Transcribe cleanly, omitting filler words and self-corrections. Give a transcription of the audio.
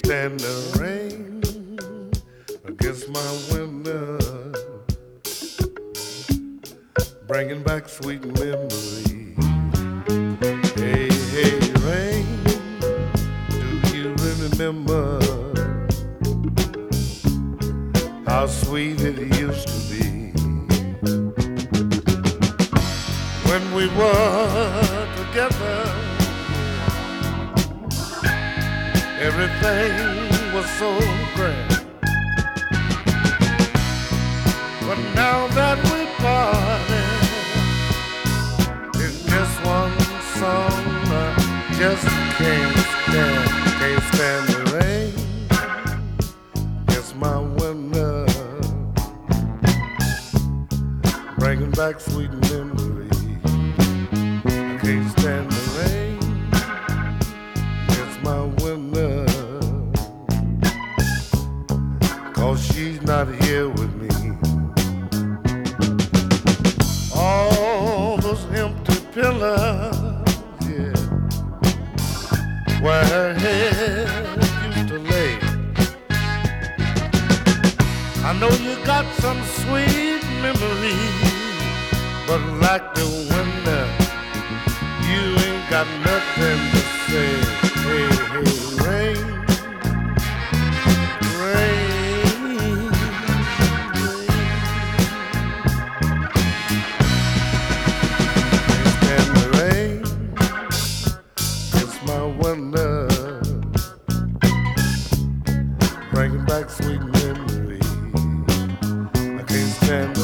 stand the rain against my window, bringing back sweet memories. Hey, hey, rain, do you remember how sweet it used to be when we were together? Everything was so grand, but now that we parted, it's just one song I just can't stand the rain. It's my window, bringing back sweet memories. I can't stand the rain. It's my window, 'cause she's not here with me. All those empty pillars, yeah, where her head used to lay. I know you got some sweet memories, but like the window, you ain't got nothing to say. Hey, hey, rain, rain, rain. Stand the rain, it's my window, bringing back sweet memories. I can't stand the